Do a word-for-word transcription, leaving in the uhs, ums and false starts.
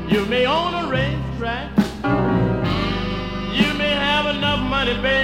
You may own a racetrack. You may have enough money, baby,